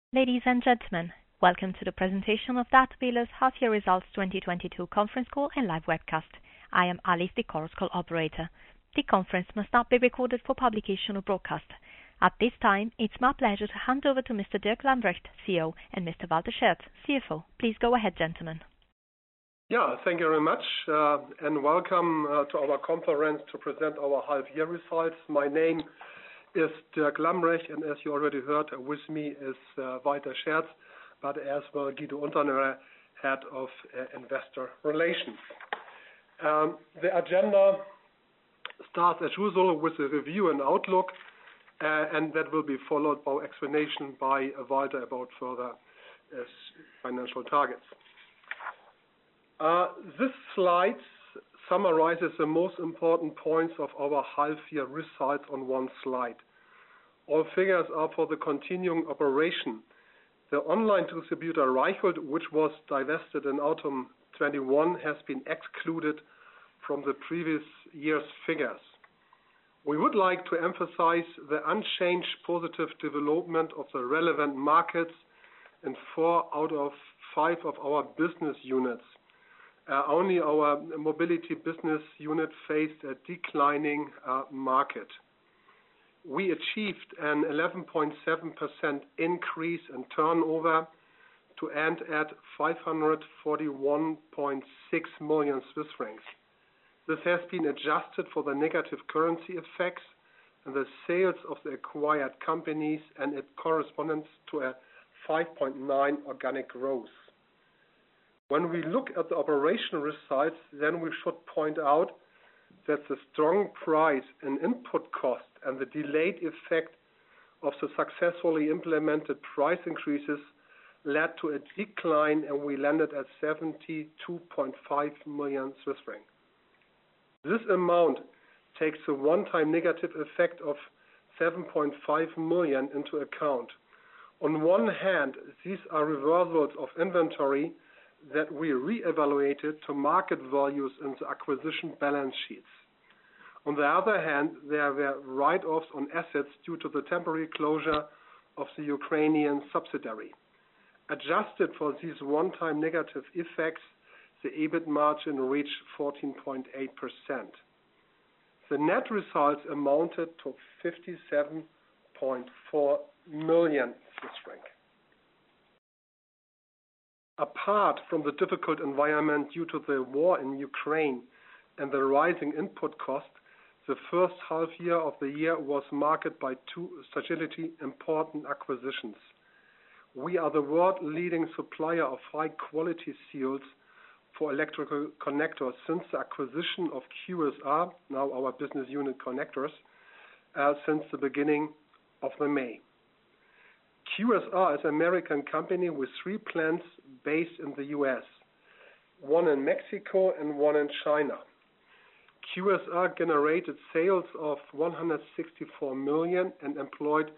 Ladies and gentlemen, welcome to the presentation of Dätwyler's half-year results 2022 conference call and live webcast. I am Alice, the Chorus Call operator. The conference must not be recorded for publication or broadcast. At this time, it's my pleasure to hand over to Mr. Dirk Lambrecht, CEO, and Mr. Walter Scherz, CFO. Please go ahead, gentlemen. Yeah, thank you very much, and welcome to our conference to present our half-year results. My name is Dirk Lambrecht, and as you already heard, with me is Walter Scherz, but as well Guido Unternährer, Head of Investor Relations. The agenda starts as usual with a review and outlook, and that will be followed by explanation by Walter about further financial targets. This slide summarizes the most important points of our half-year results on one slide. All figures are for the continuing operation. The online distributor Reichelt, which was divested in autumn 2021, has been excluded from the previous year's figures. We would like to emphasize the unchanged positive development of the relevant markets in 4 out of 5 of our business units. Only our mobility business unit faced a declining market. We achieved an 11.7% increase in turnover to end at 541.6 million Swiss francs. This has been adjusted for the negative currency effects and the sales of the acquired companies, and it corresponds to a 5.9% organic growth. When we look at the operational results, then we should point out that the strong price and input cost and the delayed effect of the successfully implemented price increases led to a decline, and we landed at 72.5 million Swiss francs. This amount takes a one-time negative effect of 7.5 million into account. On one hand, these are reversals of inventory that we re-evaluated to market values in the acquisition balance sheets. On the other hand, there were write-offs on assets due to the temporary closure of the Ukrainian subsidiary. Adjusted for these one-time negative effects, the EBIT margin reached 14.8%. The net results amounted to 57.4 million Swiss francs. Apart from the difficult environment due to the war in Ukraine and the rising input cost, the first half year of the year was marked by 2 strategically important acquisitions. We are the world-leading supplier of high-quality seals for electrical connectors since the acquisition of QSR, now our business unit Connectors, since the beginning of May. QSR is an American company with 3 plants based in the US, 1 in Mexico and 1 in China. QSR generated sales of 164 million and employed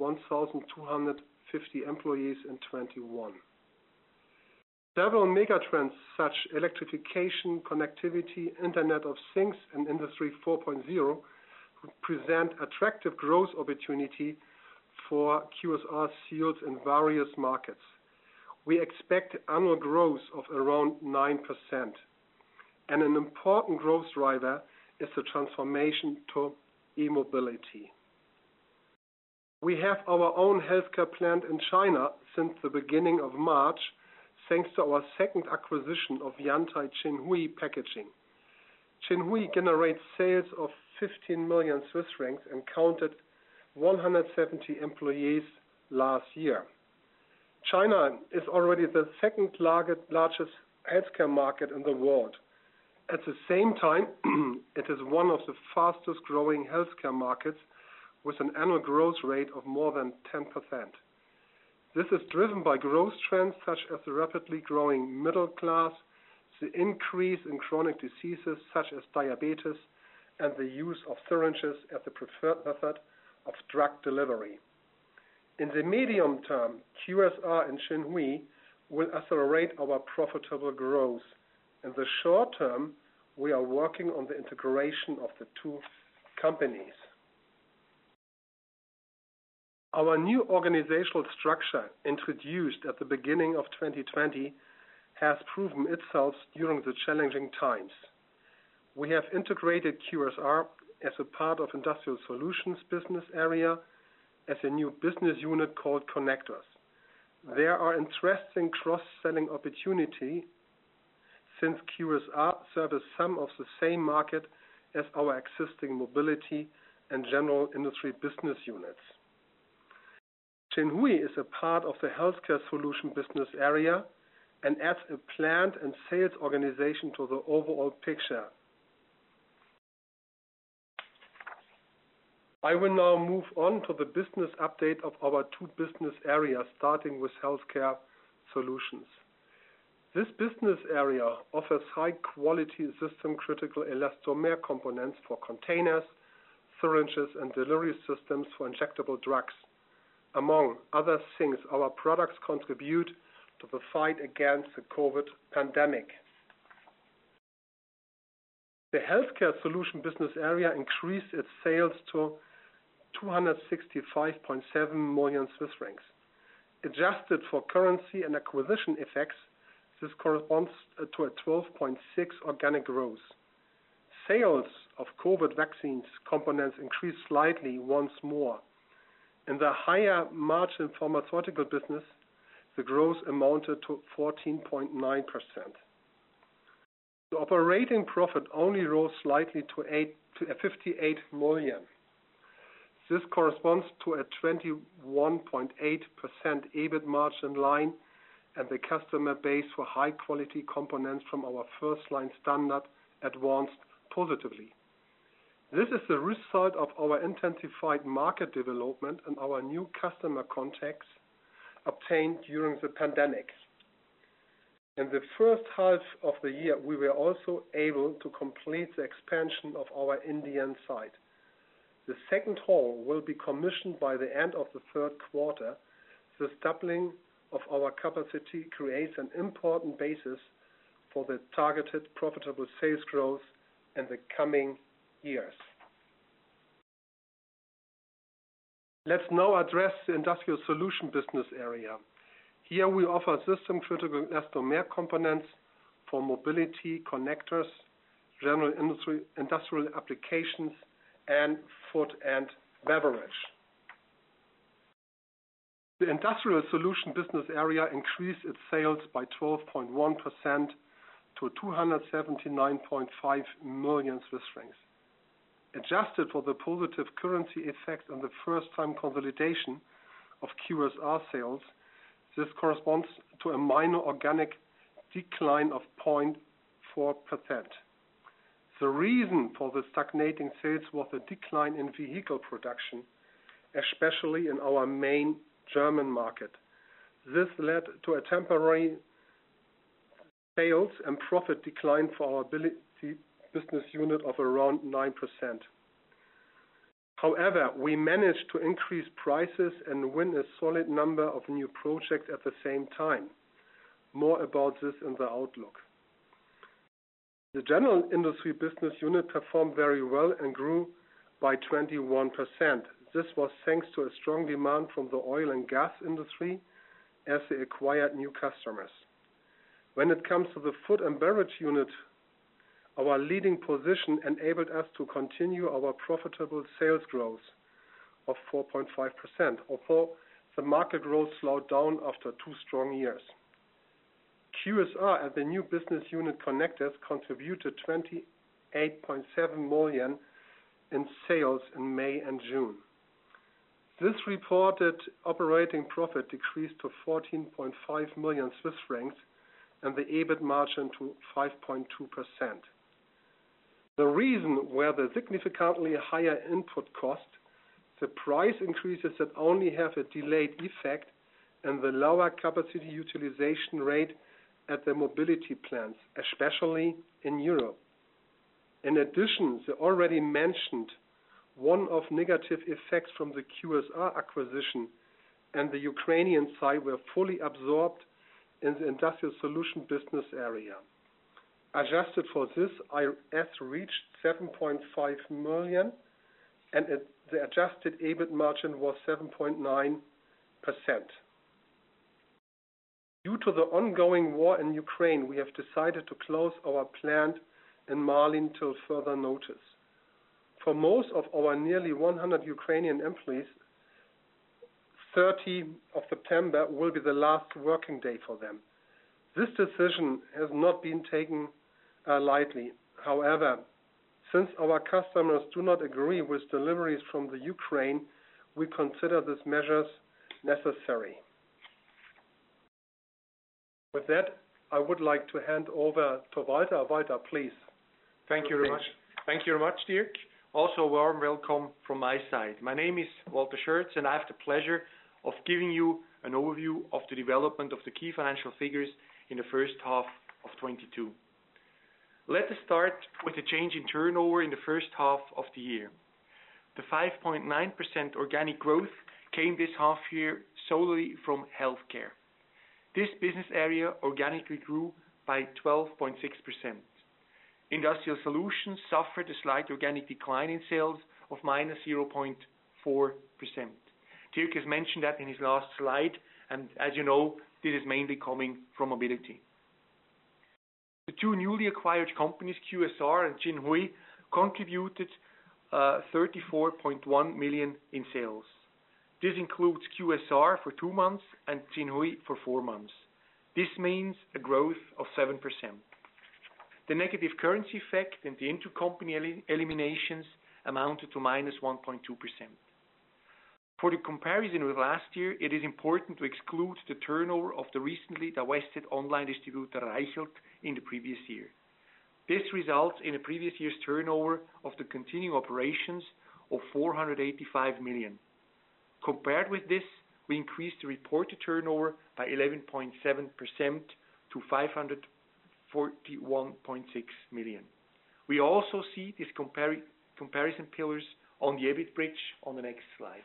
1,250 employees in 2021. Several megatrends such as electrification, connectivity, Internet of Things, and Industry 4.0 present attractive growth opportunity for QSR seals in various markets. We expect annual growth of around 9%. And an important growth driver is the transformation to e-mobility. We have our own healthcare plant in China since the beginning of March, thanks to our second acquisition of Yantai Xinhui Packaging. Xinhui generates sales of 15 million Swiss francs and counted 170 employees last year. China is already the second largest healthcare market in the world. At the same time, it is one of the fastest growing healthcare markets with an annual growth rate of more than 10%. This is driven by growth trends such as the rapidly growing middle class, the increase in chronic diseases such as diabetes, and the use of syringes as the preferred method of drug delivery. In the medium term, QSR and Xinhui will accelerate our profitable growth. In the short term, we are working on the integration of the 2 companies. Our new organizational structure, introduced at the beginning of 2020, has proven itself during the challenging times. We have integrated QSR as a part of Industrial Solutions business area as a new business unit called Connectors. There are interesting cross-selling opportunities since QSR serves some of the same market as our existing mobility and general industry business units. Xinhui is a part of the Healthcare Solution business area and adds a plant and sales organization to the overall picture. I will now move on to the business update of our two business areas, starting with Healthcare Solutions. This business area offers high-quality system-critical elastomer components for containers, syringes, and delivery systems for injectable drugs. Among other things, our products contribute to the fight against the COVID pandemic. The Healthcare Solution business area increased its sales to 265.7 million Swiss francs. Adjusted for currency and acquisition effects, this corresponds to a 12.6% organic growth. Sales of COVID vaccines components increased slightly once more. In the higher margin pharmaceutical business, the growth amounted to 14.9%. The operating profit only rose slightly to 58 million. This corresponds to a 21.8% EBIT margin line and the customer base for high-quality components from our first-line standard advanced positively. This is the result of our intensified market development and our new customer contacts obtained during the pandemic. In the first half of the year, we were also able to complete the expansion of our Indian site. The second hall will be commissioned by the end of the third quarter. This doubling of our capacity creates an important basis for the targeted profitable sales growth in the coming years. Let's now address the Industrial Solution business area. Here we offer system-critical elastomer components for mobility, connectors, general industrial applications, and food and beverage. The Industrial Solution business area increased its sales by 12.1% to 279.5 million Swiss francs. Adjusted for the positive currency effect and the first-time consolidation of QSR sales, this corresponds to a minor organic decline of 0.4%. The reason for the stagnating sales was a decline in vehicle production, especially in our main German market. This led to a temporary sales and profit decline for our mobility business unit of around 9%. However, we managed to increase prices and win a solid number of new projects at the same time. More about this in the outlook. The general industry business unit performed very well and grew by 21%. This was thanks to a strong demand from the oil and gas industry as they acquired new customers. When it comes to the food and beverage unit, our leading position enabled us to continue our profitable sales growth of 4.5%, although the market growth slowed down after 2 strong years. QSR and the new business unit Connectors contributed 28.7 million in sales in May and June. This reported operating profit decreased to 14.5 million Swiss francs and the EBIT margin to 5.2%. The reason were the significantly higher input cost, the price increases that only have a delayed effect, and the lower capacity utilization rate at the mobility plants, especially in Europe. In addition, the already mentioned one-off negative effects from the QSR acquisition and the Ukrainian side were fully absorbed in the Industrial Solution business area. Adjusted for this, IS reached 7.5 million and the adjusted EBIT margin was 7.9%. Due to the ongoing war in Ukraine, we have decided to close our plant in Malyn till further notice. For most of our nearly 100 Ukrainian employees, 30 of September will be the last working day for them. This decision has not been taken lightly. However, since our customers do not agree with deliveries from the Ukraine, we consider these measures necessary. With that, I would like to hand over to Walter. Walter, please. Thank you very much. Thank you very much, Dirk. Also, a warm welcome from my side. My name is Walter Scherz, and I have the pleasure of giving you an overview of the development of the key financial figures in the first half of 22. Let us start with the change in turnover in the first half of the year. The 5.9% organic growth came this half year solely from healthcare. This business area organically grew by 12.6%. Industrial Solutions suffered a slight organic decline in sales of -0.4%. Dirk has mentioned that in his last slide, and as you know, this is mainly coming from mobility. The two newly acquired companies, QSR and Jinhui, contributed 34.1 million in sales. This includes QSR for 2 months and Jinhui for 4 months. This means a growth of 7%. The negative currency effect and the intercompany eliminations amounted to -1.2%. For the comparison with last year, it is important to exclude the turnover of the recently divested online distributor Reichelt in the previous year. This results in a previous year's turnover of the continuing operations of 485 million. Compared with this, we increased the reported turnover by 11.7% to 541.6 million. We also see these comparison pillars on the EBIT bridge on the next slide.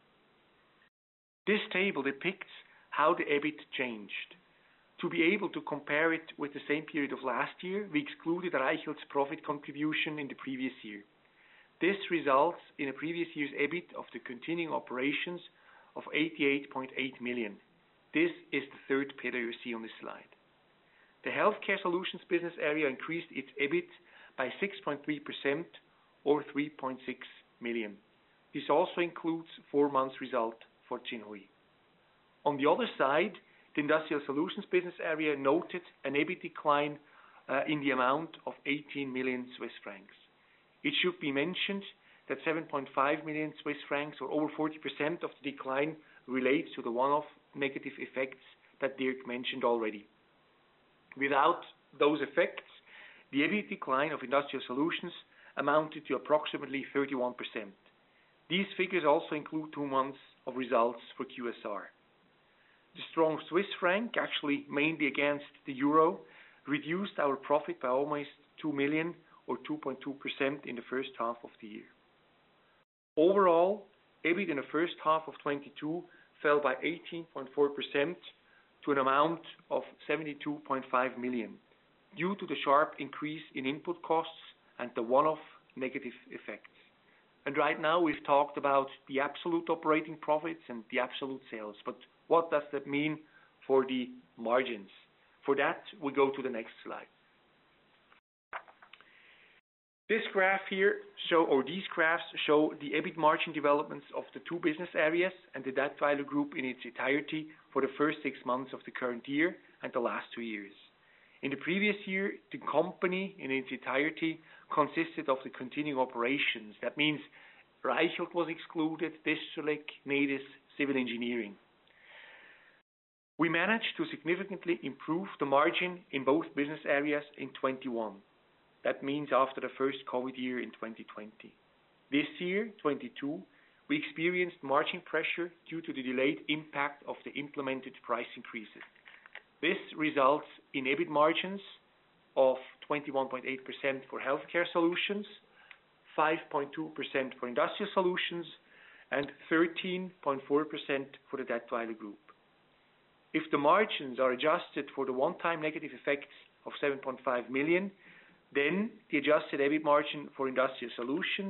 This table depicts how the EBIT changed. To be able to compare it with the same period of last year, we excluded Reichelt's profit contribution in the previous year. This results in a previous year's EBIT of the continuing operations of 88.8 million. This is the third pillar you see on this slide. The Healthcare Solutions business area increased its EBIT by 6.3% or 3.6 million. This also includes 4 months result for Jinhui. On the other side, the Industrial Solutions business area noted an EBIT decline in the amount of 18 million Swiss francs. It should be mentioned that 7.5 million Swiss francs, or over 40% of the decline, relates to the one-off negative effects that Dirk mentioned already. Without those effects, the EBIT decline of Industrial Solutions amounted to approximately 31%. These figures also include 2 months of results for QSR. The strong Swiss franc, actually mainly against the euro, reduced our profit by almost 2 million or 2.2% in the first half of the year. Overall, EBIT in the first half of 22 fell by 18.4% to an amount of 72.5 million due to the sharp increase in input costs and the one-off negative effects. And right now we've talked about the absolute operating profits and the absolute sales, but what does that mean for the margins? For that, we go to the next slide. This graph here these graphs show the EBIT margin developments of the 2 business areas and the Dätwyler Group in its entirety for the first 6 months of the current year and the last 2 years. In the previous year, the company in its entirety consisted of the continuing operations. That means Reichelt was excluded, Distrelec, Nedis, Civil Engineering. We managed to significantly improve the margin in both business areas in 21. That means after the first COVID year in 2020. This year, 22, we experienced margin pressure due to the delayed impact of the implemented price increases. This results in EBIT margins of 21.8% for Healthcare Solutions, 5.2% for Industrial Solutions, and 13.4% for the Dätwyler Group. If the margins are adjusted for the one-time negative effects of 7.5 million, then the adjusted EBIT margin for Industrial Solutions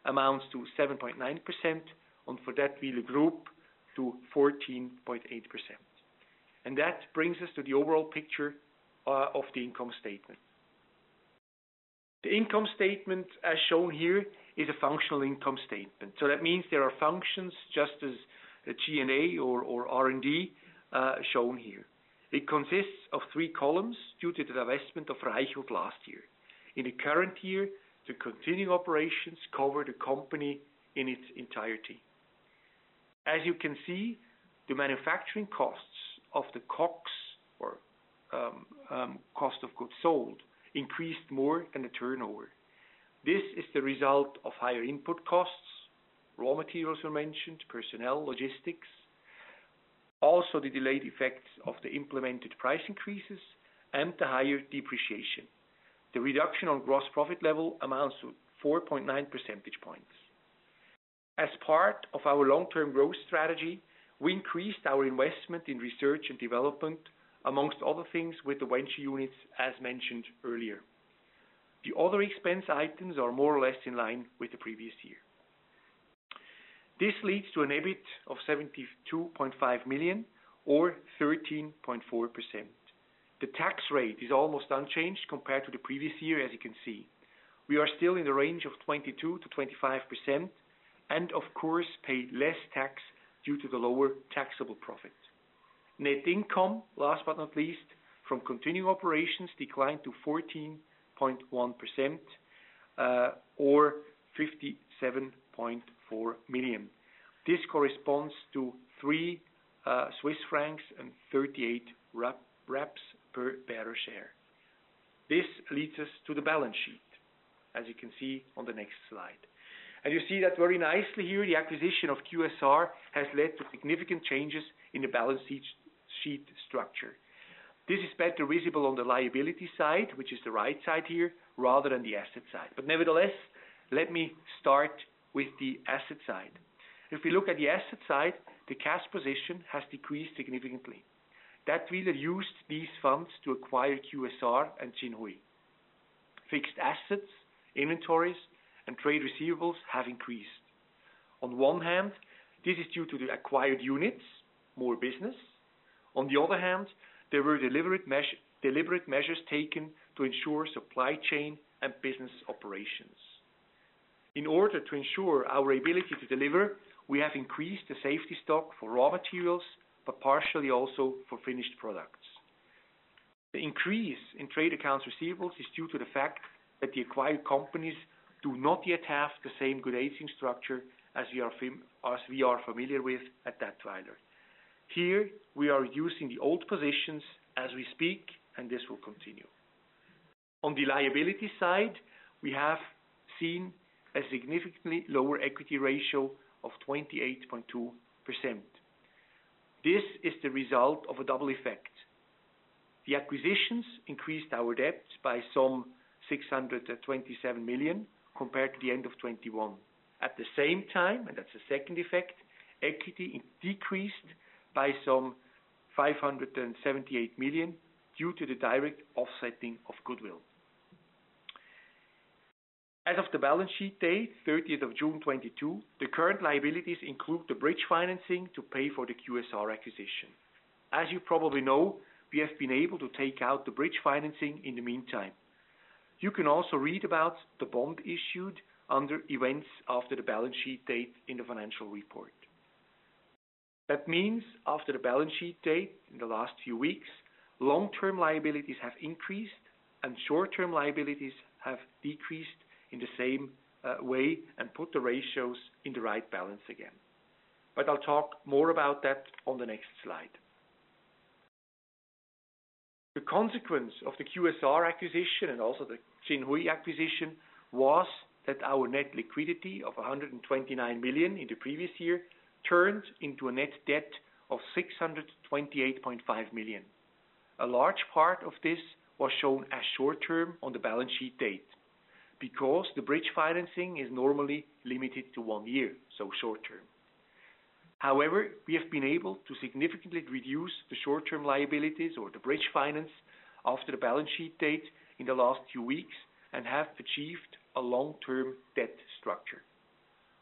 amounts to 7.9%, and for Dätwyler Group to 14.8%. And that brings us to the overall picture of the income statement. The income statement, as shown here, is a functional income statement. So that means there are functions just as a G&A or R&D shown here. It consists of 3 columns due to the divestment of Reichelt last year. In the current year, the continuing operations cover the company in its entirety. As you can see, the manufacturing costs of the COGS, or cost of goods sold, increased more than the turnover. This is the result of higher input costs, raw materials were mentioned, personnel, logistics, also the delayed effects of the implemented price increases, and the higher depreciation. The reduction on gross profit level amounts to 4.9 percentage points. As part of our long-term growth strategy, we increased our investment in research and development, amongst other things with the venture units as mentioned earlier. The other expense items are more or less in line with the previous year. This leads to an EBIT of 72.5 million or 13.4%. The tax rate is almost unchanged compared to the previous year, as you can see. We are still in the range of 22 to 25% and of course pay less tax due to the lower taxable profit. Net income, last but not least, from continuing operations declined to 14.1% or 57.4 million. This corresponds to 3 Swiss francs and 38 raps per bearer share. This leads us to the balance sheet, as you can see on the next slide. And you see that very nicely here, the acquisition of QSR has led to significant changes in the balance sheet structure. This is better visible on the liability side, which is the right side here, rather than the asset side. But nevertheless, let me start with the asset side. If we look at the asset side, the cash position has decreased significantly. Dätwyler used these funds to acquire QSR and Xinhui. Fixed assets, inventories, and trade receivables have increased. On one hand, this is due to the acquired units, more business. On the other hand, there were deliberate measures taken to ensure supply chain and business operations. In order to ensure our ability to deliver, we have increased the safety stock for raw materials, but partially also for finished products. The increase in trade accounts receivables is due to the fact that the acquired companies do not yet have the same good aging structure as we are familiar with at Dätwyler. Here, we are using the old positions as we speak, and this will continue. On the liability side, we have seen a significantly lower equity ratio of 28.2%. This is the result of a double effect. The acquisitions increased our debt by some 627 million compared to the end of 21. At the same time, and that's the second effect, equity decreased by some 578 million due to the direct offsetting of goodwill. As of the balance sheet date, 30th of June 22, the current liabilities include the bridge financing to pay for the QSR acquisition. As you probably know, we have been able to take out the bridge financing in the meantime. You can also read about the bond issued under events after the balance sheet date in the financial report. That means after the balance sheet date in the last few weeks, long-term liabilities have increased and short-term liabilities have decreased in the same way and put the ratios in the right balance again. But I'll talk more about that on the next slide. The consequence of the QSR acquisition and also the Xinhui acquisition was that our net liquidity of 129 million in the previous year turned into a net debt of 628.5 million. A large part of this was shown as short-term on the balance sheet date, because the bridge financing is normally limited to 1 year, so short-term. However, we have been able to significantly reduce the short-term liabilities or the bridge finance after the balance sheet date in the last few weeks and have achieved a long-term debt structure.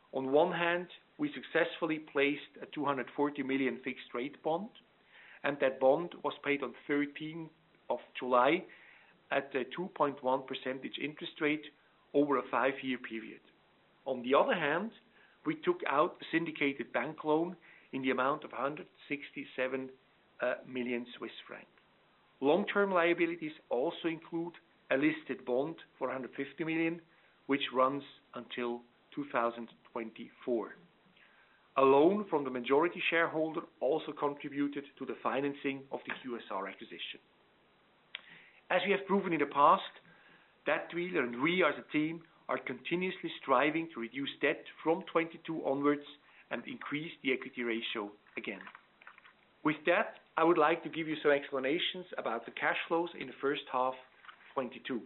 On one hand, we successfully placed a 240 million fixed rate bond, and that bond was paid on 13th of July at a 2.1% interest rate over a 5-year period. On the other hand, we took out a syndicated bank loan in the amount of 167 million Swiss francs. Long-term liabilities also include a listed bond for 150 million, which runs until 2024. A loan from the majority shareholder also contributed to the financing of the QSR acquisition. As we have proven in the past, Dätwyler and we as a team are continuously striving to reduce debt from 22 onwards and increase the equity ratio again. With that, I would like to give you some explanations about the cash flows in the first half 22.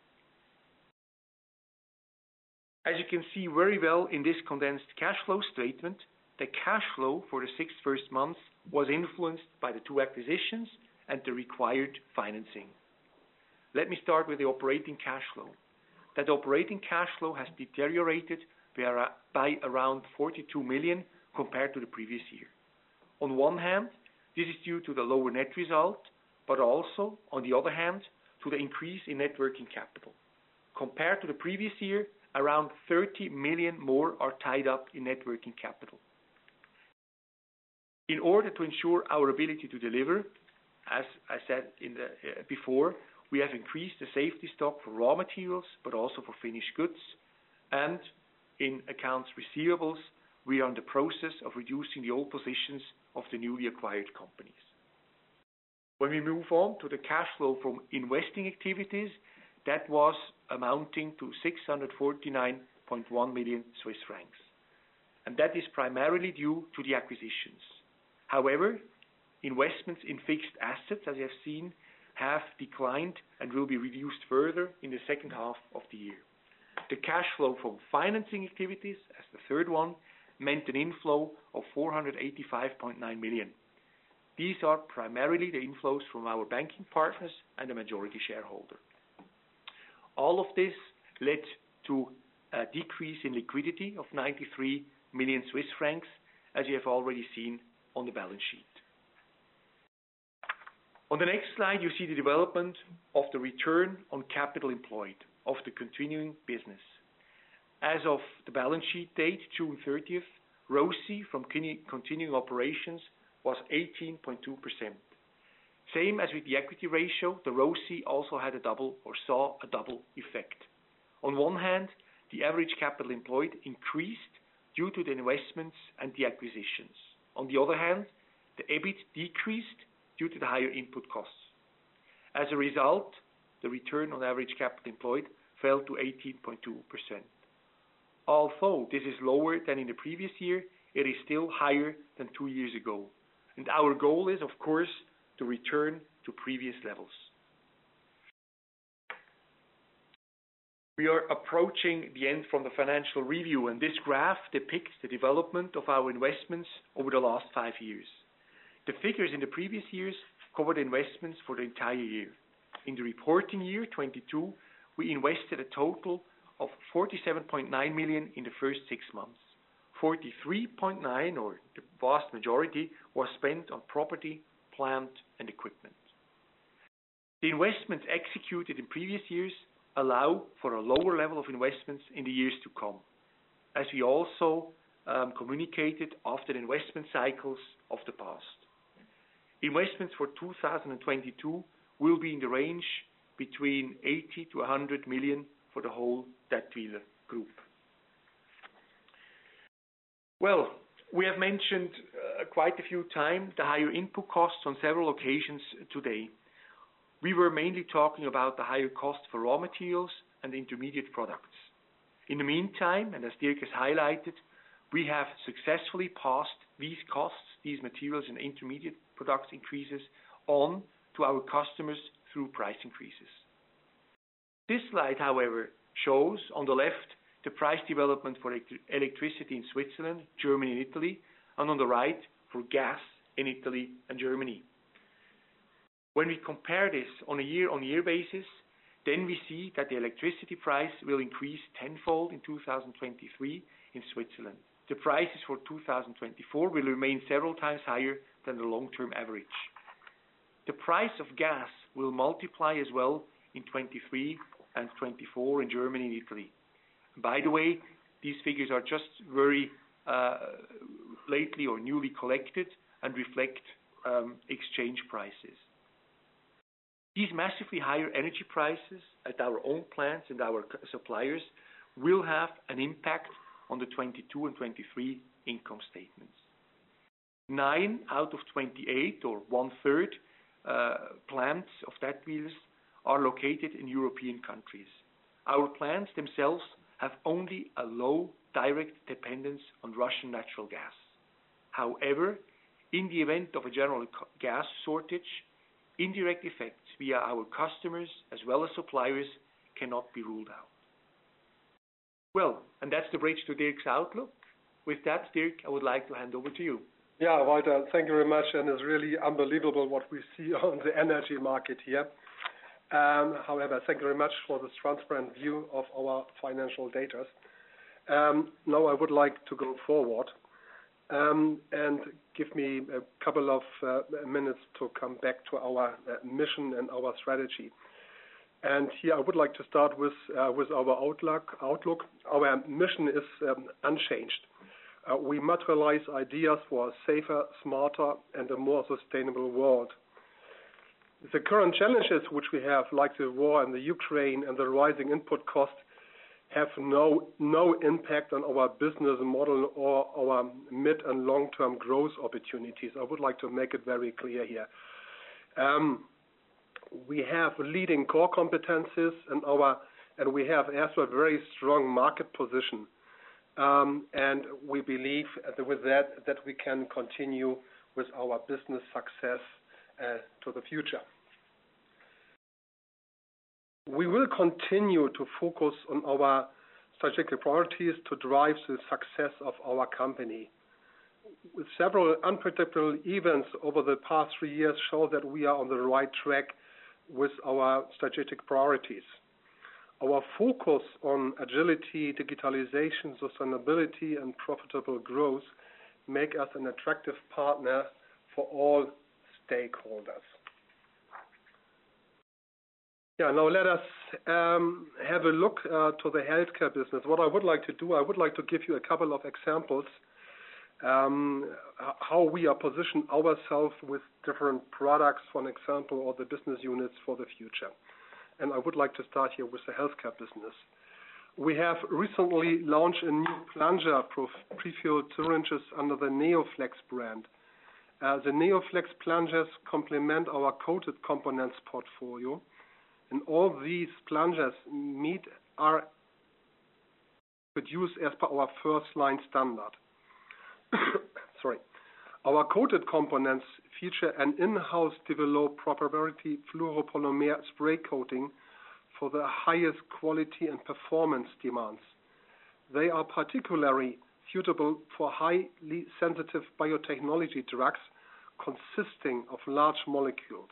As you can see very well in this condensed cash flow statement, the cash flow for the 6 first months was influenced by the 2 acquisitions and the required financing. Let me start with the operating cash flow. That operating cash flow has deteriorated by around 42 million compared to the previous year. On one hand, this is due to the lower net result, but also, on the other hand, to the increase in net working capital. Compared to the previous year, around 30 million more are tied up in net working capital. In order to ensure our ability to deliver, as I said before, we have increased the safety stock for raw materials, but also for finished goods. And in accounts receivables, we are in the process of reducing the old positions of the newly acquired companies. When we move on to the cash flow from investing activities, that was amounting to 649.1 million Swiss francs. And that is primarily due to the acquisitions. However, investments in fixed assets, as you have seen, have declined and will be reduced further in the second half of the year. The cash flow from financing activities, as the third one, meant an inflow of 485.9 million. These are primarily the inflows from our banking partners and the majority shareholder. All of this led to a decrease in liquidity of 93 million Swiss francs, as you have already seen on the balance sheet. On the next slide, you see the development of the return on capital employed of the continuing business. As of the balance sheet date, June 30th, ROCE from continuing operations was 18.2%. Same as with the equity ratio, the ROCE also had saw a double effect. On one hand, the average capital employed increased due to the investments and the acquisitions. On the other hand, the EBIT decreased due to the higher input costs. As a result, the return on average capital employed fell to 18.2%. Although this is lower than in the previous year, it is still higher than 2 years ago. And our goal is, of course, to return to previous levels. We are approaching the end from the financial review, and this graph depicts the development of our investments over the last 5 years. The figures in the previous years covered investments for the entire year. In the reporting year, 22, we invested a total of 47.9 million in the first 6 months. 43.9, or the vast majority, was spent on property, plant, and equipment. The investments executed in previous years allow for a lower level of investments in the years to come, as we also communicated after the investment cycles of the past. Investments for 2022 will be in the range between 80 to 100 million for the whole Dätwyler Group. Well, we have mentioned quite a few times the higher input costs on several occasions today. We were mainly talking about the higher cost for raw materials and intermediate products. In the meantime, and as Dirk has highlighted, we have successfully passed these costs, these materials and intermediate product increases on to our customers through price increases. This slide, however, shows on the left the price development for electricity in Switzerland, Germany and Italy, and on the right for gas in Italy and Germany. When we compare this on a year-on-year basis, then we see that the electricity price will increase tenfold in 2023 in Switzerland. The prices for 2024 will remain several times higher than the long-term average. The price of gas will multiply as well in 23 and 24 in Germany and Italy. By the way, these figures are just very lately or newly collected and reflect exchange prices. These massively higher energy prices at our own plants and our suppliers will have an impact on the 22 and 23 income statements. 9 out of 28, or 1/3, plants of that wheels are located in European countries. Our plants themselves have only a low direct dependence on Russian natural gas. However, in the event of a general gas shortage, indirect effects via our customers as well as suppliers cannot be ruled out. Well, and that's the bridge to Dirk's outlook. With that, Dirk, I would like to hand over to you. Yeah, Walter, thank you very much. And it's really unbelievable what we see on the energy market here. However, thank you very much for this transparent view of our financial data. Now I would like to go forward and give me a couple of minutes to come back to our mission and our strategy. And here I would like to start with our outlook. Our mission is unchanged. We materialize ideas for a safer, smarter, and a more sustainable world. The current challenges which we have, like the war in the Ukraine and the rising input costs, have no impact on our business model or our mid and long-term growth opportunities. I would like to make it very clear here. We have leading core competencies and we have also a very strong market position. And we believe with that we can continue with our business success to the future. We will continue to focus on our strategic priorities to drive the success of our company. With several unpredictable events over the past 3 years show that we are on the right track with our strategic priorities. Our focus on agility, digitalization, sustainability, and profitable growth make us an attractive partner for all stakeholders. Yeah, now let us have a look to the healthcare business. What I would like to do, I would like to give you a couple of examples how we are positioned ourselves with different products, for example, or the business units for the future. And I would like to start here with the healthcare business. We have recently launched a new plunger pre-filled syringes under the NeoFlex brand. The NeoFlex plungers complement our coated components portfolio, and all these plungers are produced as per our first line standard. Sorry. Our coated components feature an in-house developed proprietary fluoropolymer spray coating for the highest quality and performance demands. They are particularly suitable for highly sensitive biotechnology drugs consisting of large molecules.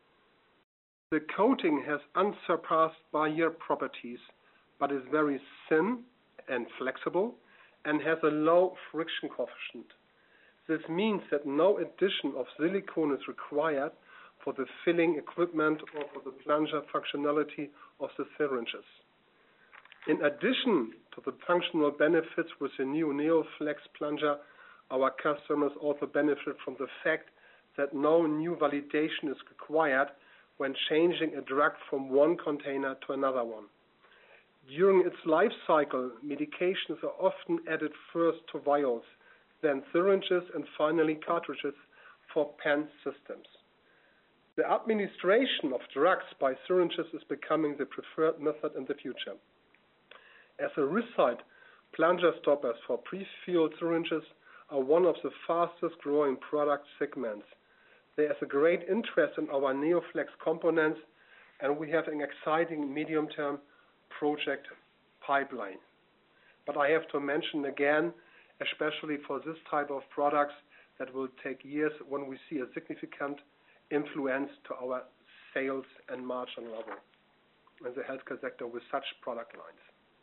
The coating has unsurpassed barrier properties, but is very thin and flexible and has a low friction coefficient. This means that no addition of silicone is required for the filling equipment or for the plunger functionality of the syringes. In addition to the functional benefits with the new NeoFlex plunger, our customers also benefit from the fact that no new validation is required when changing a drug from one container to another one. During its life cycle, medications are often added first to vials, then syringes, and finally cartridges for pen systems. The administration of drugs by syringes is becoming the preferred method in the future. As a result, plunger stoppers for pre-filled syringes are one of the fastest growing product segments. There is a great interest in our NeoFlex components, and we have an exciting medium-term project pipeline. But I have to mention again, especially for this type of products, that will take years when we see a significant influence to our sales and margin level. in the healthcare sector with such product lines.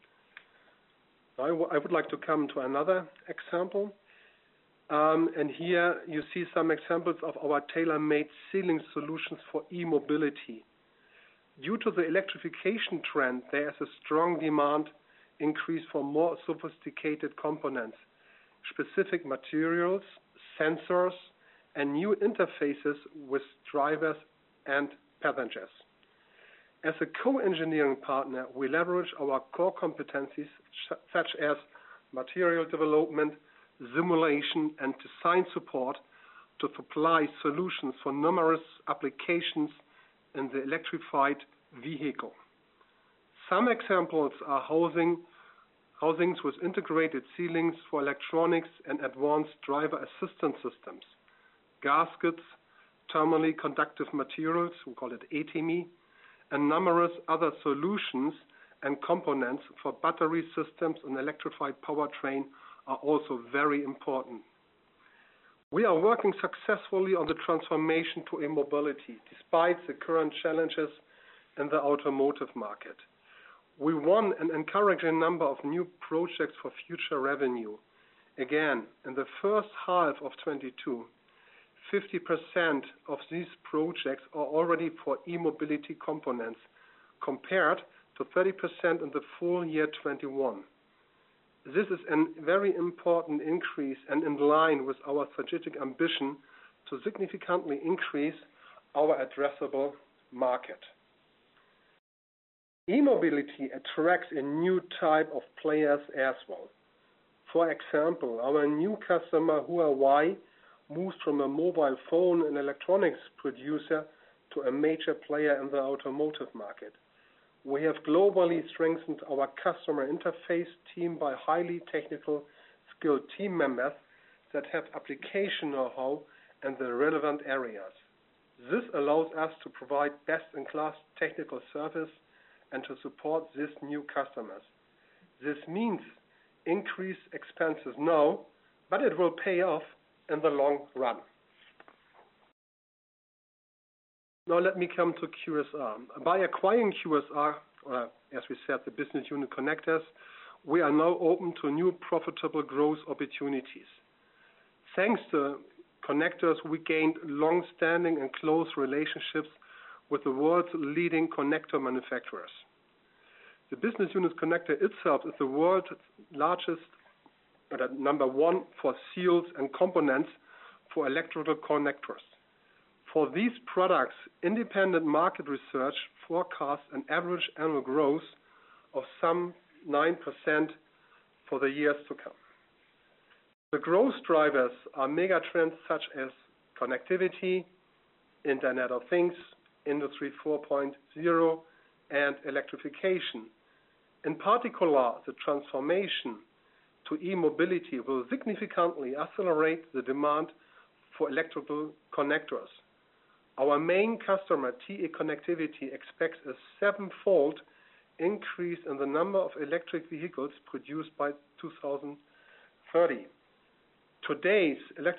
I would like to come to another example. And here you see some examples of our tailor-made sealing solutions for e-mobility. Due to the electrification trend, there is a strong demand increase for more sophisticated components, specific materials, sensors, and new interfaces with drivers and passengers. As a co-engineering partner, we leverage our core competencies such as material development, simulation, and design support to supply solutions for numerous applications in the electrified vehicle. Some examples are housings with integrated sealings for electronics and advanced driver assistance systems, gaskets, thermally conductive materials, we call it ATMI, and numerous other solutions and components for battery systems and electrified powertrain are also very important. We are working successfully on the transformation to e-mobility, despite the current challenges in the automotive market. We won an encouraging number of new projects for future revenue. Again, in the first half of 22, 50% of these projects are already for e-mobility components, compared to 30% in the full year 21. This is a very important increase and in line with our strategic ambition to significantly increase our addressable market. E-mobility attracts a new type of players as well. For example, our new customer Huawei moves from a mobile phone and electronics producer to a major player in the automotive market. We have globally strengthened our customer interface team by highly technical skilled team members that have application know-how in the relevant areas. This allows us to provide best-in-class technical service and to support these new customers. This means increased expenses now, but it will pay off in the long run. Now let me come to QSR. By acquiring QSR, as we said, the business unit connectors, we are now open to new profitable growth opportunities. Thanks to connectors, we gained long-standing and close relationships with the world's leading connector manufacturers. The business unit connector itself is the world's largest, number one for seals and components for electrical connectors. For these products, independent market research forecasts an average annual growth of some 9% for the years to come. The growth drivers are megatrends such as connectivity, Internet of Things, Industry 4.0, and electrification. In particular, the transformation to e-mobility will significantly accelerate the demand for electrical connectors. Our main customer, TE Connectivity, expects a 7-fold increase in the number of electric vehicles produced by 2030. Today's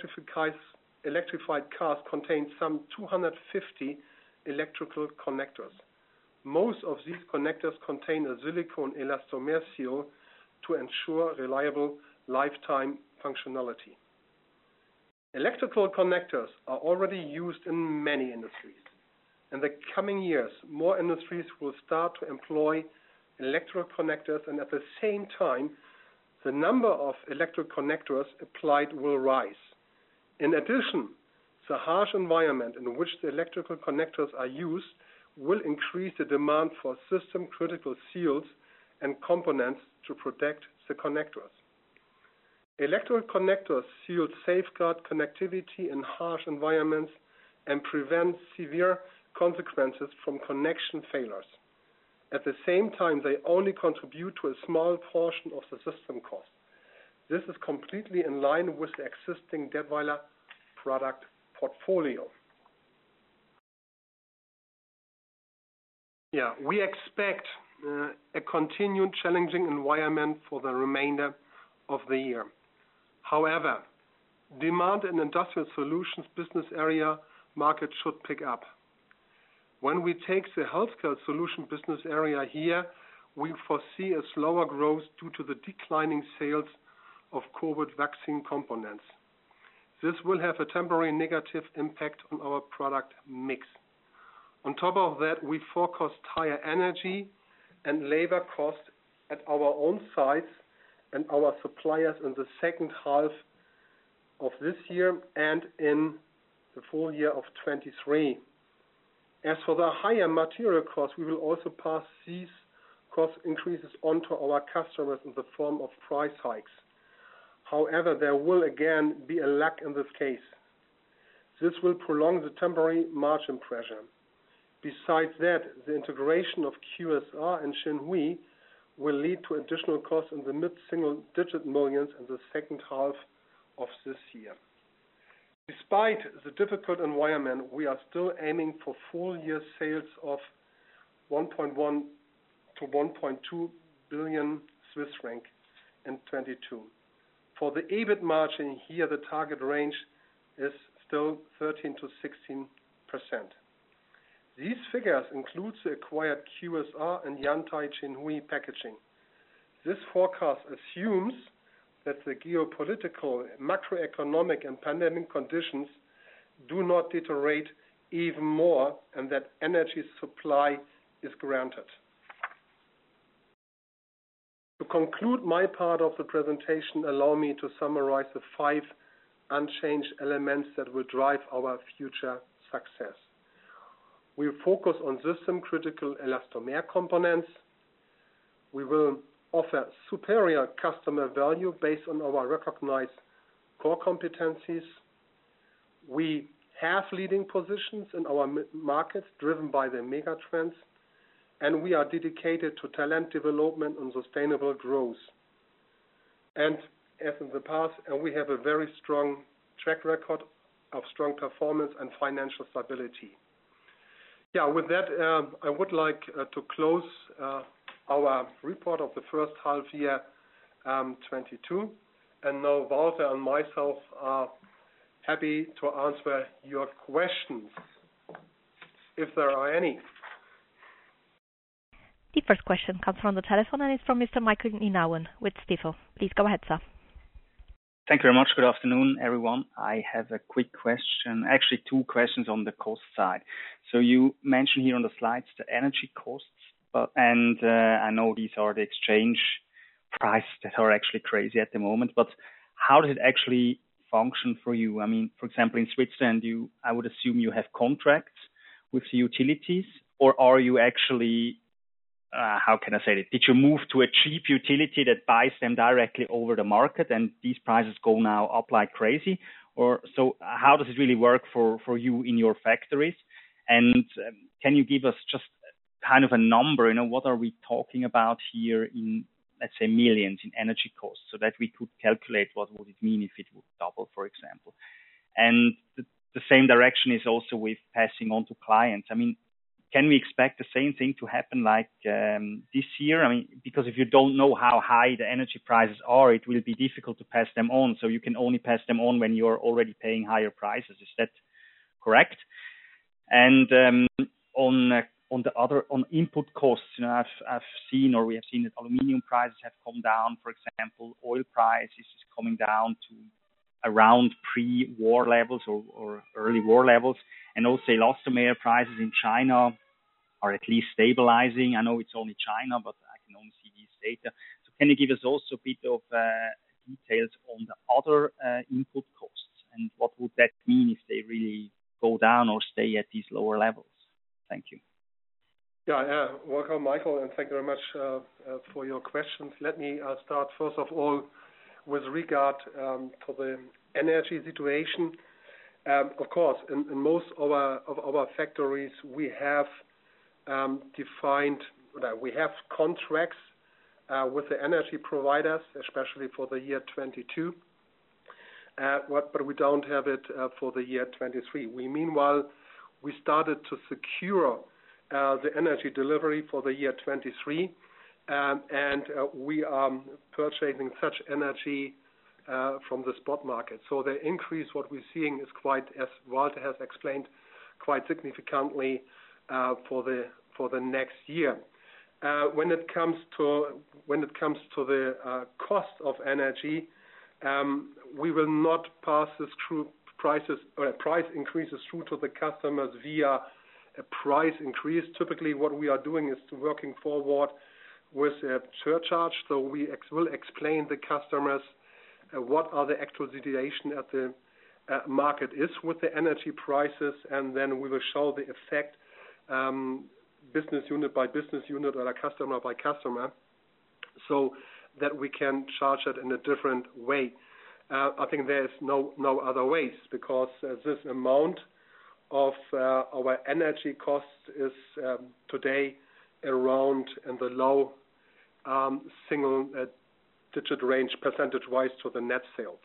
electrified cars contain some 250 electrical connectors. Most of these connectors contain a silicone elastomer seal to ensure reliable lifetime functionality. Electrical connectors are already used in many industries. In the coming years, more industries will start to employ electrical connectors, and at the same time, the number of electrical connectors applied will rise. In addition, the harsh environment in which the electrical connectors are used will increase the demand for system-critical seals and components to protect the connectors. Electrical connectors seal safeguard connectivity in harsh environments and prevent severe consequences from connection failures. At the same time, they only contribute to a small portion of the system cost. This is completely in line with the existing Dätwyler product portfolio. We expect a continued challenging environment for the remainder of the year. However, demand in Industrial Solutions business area market should pick up. When we take the Healthcare Solutions business area here, we foresee a slower growth due to the declining sales of COVID vaccine components. This will have a temporary negative impact on our product mix. On top of that, we forecast higher energy and labor costs at our own sites and our suppliers in the second half of this year and in the full year of 23. As for the higher material costs, we will also pass these cost increases on to our customers in the form of price hikes. However, there will again be a lag in this case. This will prolong the temporary margin pressure. Besides that, the integration of QSR and Xinhui will lead to additional costs in the mid-single-digit millions in the second half of this year. Despite the difficult environment, we are still aiming for full-year sales of 1.1 to 1.2 billion Swiss franc in 22. For the EBIT margin here, the target range is still 13 to 16%. These figures include the acquired QSR and Yantai Xinhui packaging. This forecast assumes that the geopolitical, macroeconomic, and pandemic conditions do not deteriorate even more and that energy supply is granted. To conclude my part of the presentation, allow me to summarize the 5 unchanged elements that will drive our future success. We focus on system-critical elastomer components. We will offer superior customer value based on our recognized core competencies. We have leading positions in our markets driven by the mega trends, and we are dedicated to talent development and sustainable growth. And as in the past, and we have a very strong track record of strong performance and financial stability. Yeah, with that, I would like to close our report of the first half year 22. And now Walter and myself are happy to answer your questions, if there are any. The first question comes from the telephone and is from Mr. Michael Inauen with Stifel. Please go ahead, sir. Thank you very much. Good afternoon, everyone. I have a quick question, actually 2 questions on the cost side. So you mentioned here on the slides the energy costs, and I know these are the exchange prices that are actually crazy at the moment, but how does it actually function for you? I mean, for example, in Switzerland, I would assume you have contracts with the utilities, or are you actually how can I say it? Did you move to a cheap utility that buys them directly over the market and these prices go now up like crazy? Or so how does it really work for you in your factories? And can you give us just kind of a number, what are we talking about here in, let's say, millions in energy costs so that we could calculate what would it mean if it would double, for example? And the same direction is also with passing on to clients. I mean, can we expect the same thing to happen like this year? I mean, because if you don't know how high the energy prices are, it will be difficult to pass them on. So you can only pass them on when you're already paying higher prices. Is that correct? And on input costs, I've seen, or we have seen that aluminium prices have come down. For example, oil prices is coming down to around pre-war levels or early war levels, and also elastomer prices in China are at least stabilizing. I know it's only China, but I can only see these data. So can you give us also a bit of details on the other input costs and what would that mean if they really go down or stay at these lower levels? Thank you. Yeah, welcome, Michael, and thank you very much for your questions. Let me start first of all with regard to the energy situation. Of course, in most of our factories, we have defined, we have contracts with the energy providers, especially for the year 22, but we don't have it for the year 23. Meanwhile, we started to secure the energy delivery for the year 23, and we are purchasing such energy from the spot market. So the increase, what we're seeing is quite, as Walter has explained, quite significantly for the next year. When it comes to the cost of energy, we will not pass this through price increases through to the customers via a price increase. Typically, what we are doing is working forward with a surcharge. So we will explain the customers what are the actual situation at the market is with the energy prices, and then we will show the effect business unit by business unit or customer by customer, so that we can charge it in a different way. I think there is no other ways, because this amount of our energy cost is today around in the low single digit range percentage-wise to the net sales.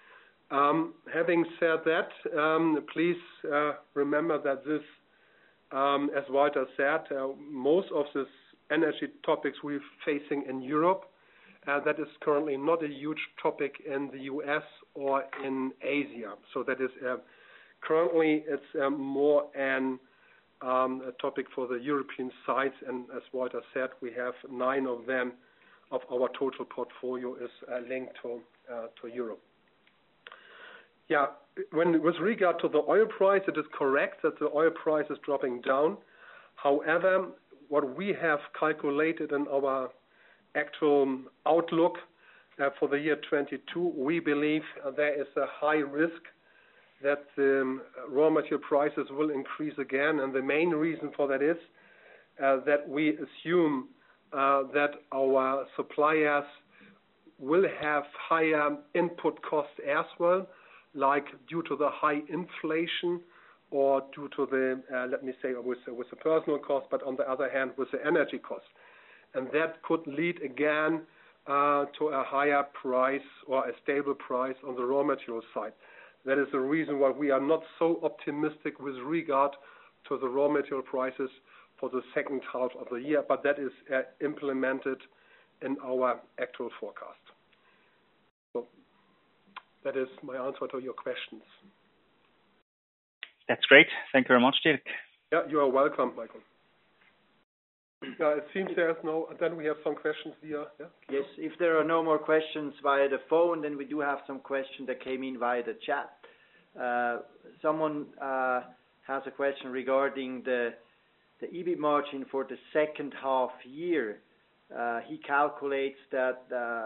Having said that, please remember that this, as Walter said, most of this energy topics we're facing in Europe, that is currently not a huge topic in the US or in Asia. So that is currently it's more a topic for the European sites, and as Walter said, we have 9 of them of our total portfolio is linked to Europe. Yeah, with regard to the oil price, it is correct that the oil price is dropping down. However, what we have calculated in our actual outlook for the year 22, we believe there is a high risk that the raw material prices will increase again, and the main reason for that is that we assume that our suppliers will have higher input costs as well, like due to the high inflation or due to the, let me say, with the personal cost, but on the other hand, with the energy cost. And that could lead again to a higher price or a stable price on the raw material side. That is the reason why we are not so optimistic with regard to the raw material prices for the second half of the year, but that is implemented in our actual forecast. So that is my answer to your questions. That's great. Thank you very much, Dirk. Yeah, you are welcome, Michael. Yeah, it seems there's no. Then we have some questions via. Yeah? Yes, if there are no more questions via the phone, then we do have some questions that came in via the chat. Someone has a question regarding the EBIT margin for the second half year. He calculates that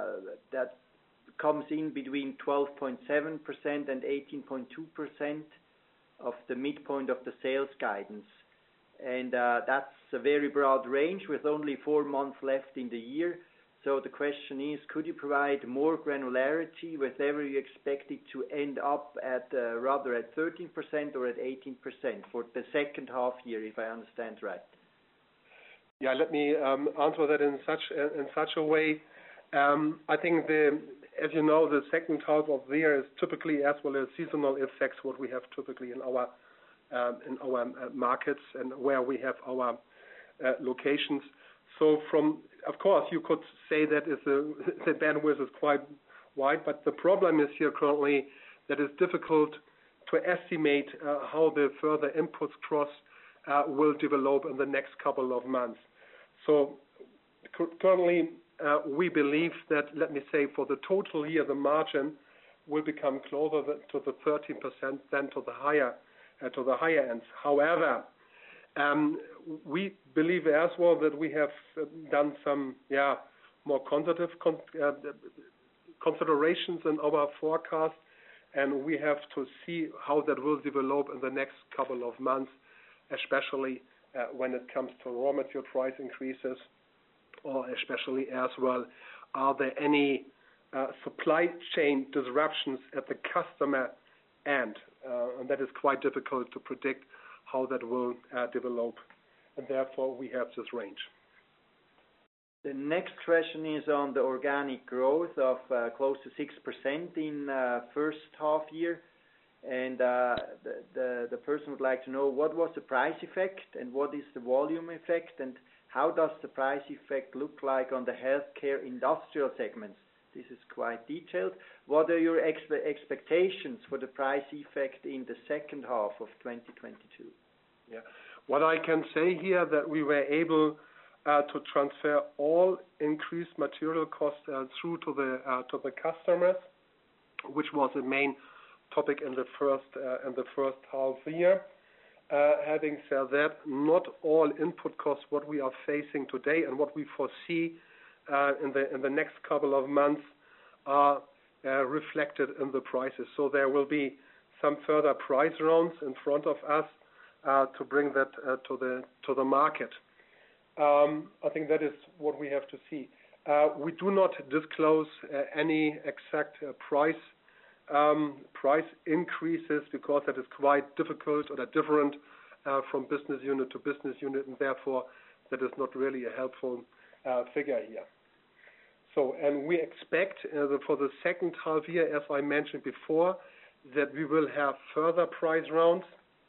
comes in between 12.7% and 18.2% of the midpoint of the sales guidance. And that's a very broad range with only 4 months left in the year. So the question is, could you provide more granularity whether you expect it to end up at rather at 13% or at 18% for the second half year, if I understand right? Yeah, let me answer that in such a way. I think as you know, the second half of the year is typically, as well as seasonal effects, what we have typically in our markets and where we have our locations. So of course, you could say that the bandwidth is quite wide, but the problem is here currently that it's difficult to estimate how the further inputs costs will develop in the next couple of months. So currently, we believe that, let me say, for the total year, the margin will become closer to the 13% than to the higher ends. However, we believe as well that we have done some more conservative considerations in our forecast, and we have to see how that will develop in the next couple of months, especially when it comes to raw material price increases, or especially as well, are there any supply chain disruptions at the customer end? And that is quite difficult to predict how that will develop, and therefore we have this range. The next question is on the organic growth of close to 6% in first half year, and the person would like to know what was the price effect and what is the volume effect, and how does the price effect look like on the healthcare industrial segments? This is quite detailed. What are your expectations for the price effect in the second half of 2022? Yeah. What I can say here that we were able to transfer all increased material costs through to the customers, which was the main topic in the first half year. Having said that, not all input costs what we are facing today and what we foresee in the next couple of months are reflected in the prices. So there will be some further price rounds in front of us to bring that to the market. I think that is what we have to see. We do not disclose any exact price increases because that is quite difficult or different from business unit to business unit, and therefore that is not really a helpful figure here. So, and we expect for the second half year, as I mentioned before, that we will have further price rounds,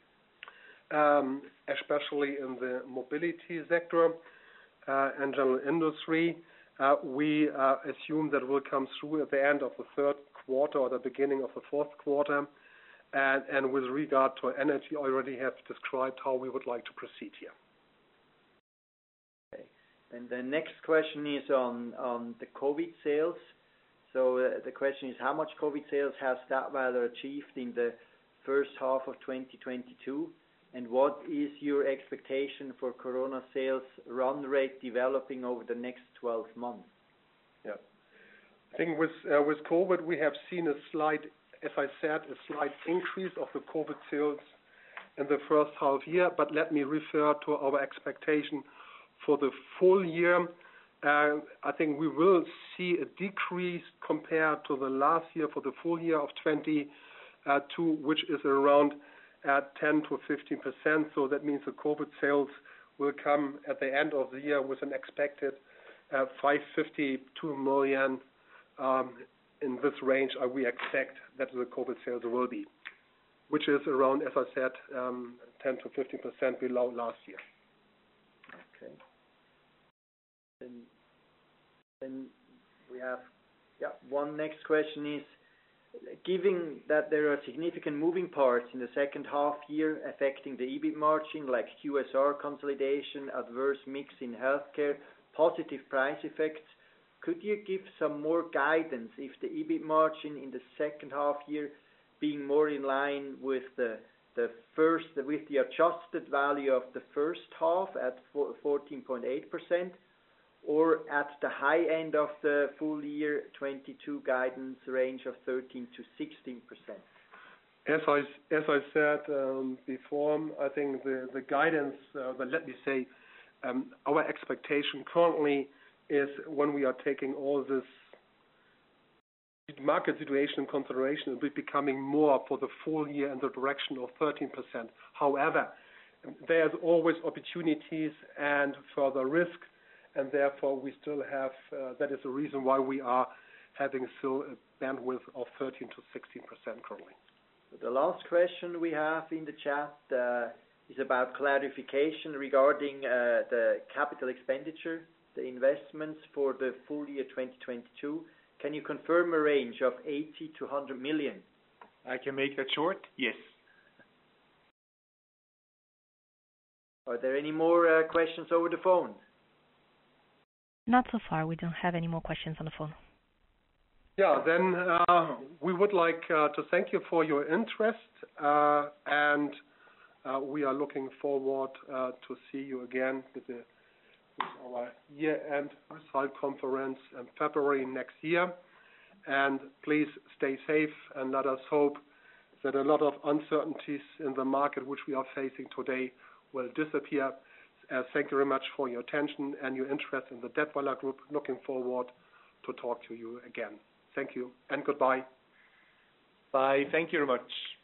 especially in the mobility sector and general industry. We assume that will come through at the end of the third quarter or the beginning of the fourth quarter. And with regard to energy, I already have described how we would like to proceed here. Okay. And the next question is on the COVID sales. So the question is, how much COVID sales has Dätwyler achieved in the first half of 2022? And what is your expectation for Corona sales run rate developing over the next 12 months? Yeah. I think with COVID, we have seen a slight, as I said, a slight increase of the COVID sales in the first half year. But let me refer to our expectation for the full year. I think we will see a decrease compared to the last year for the full year of 2022, which is around 10 to 15%. So that means the COVID sales will come at the end of the year with an expected 552 million. In this range, we expect that the COVID sales will be, which is around, as I said, 10 to 15% below last year. Okay. Then we have, one next question is, given that there are significant moving parts in the second half year affecting the EBIT margin, like QSR consolidation, adverse mix in healthcare, positive price effects, could you give some more guidance if the EBIT margin in the second half year being more in line with the adjusted value of the first half at 14.8%, or at the high end of the full year 22 guidance range of 13 to 16%? As I said before, I think the guidance, but let me say, our expectation currently is when we are taking all this market situation in consideration, it will be becoming more for the full year in the direction of 13%. However, there's always opportunities and further risk, and therefore we still have, that is the reason why we are having still a bandwidth of 13 to 16% currently. The last question we have in the chat is about clarification regarding the capital expenditure, the investments for the full year 2022. Can you confirm a range of 80 to 100 million? I can make that short. Yes. Are there any more questions over the phone? Not so far. We don't have any more questions on the phone. Yeah, then we would like to thank you for your interest, and we are looking forward to see you again with our year-end result conference in February next year. And please stay safe, and let us hope that a lot of uncertainties in the market which we are facing today will disappear. Thank you very much for your attention and your interest in the Dätwyler Group. Looking forward to talk to you again. Thank you and goodbye. Bye. Thank you very much.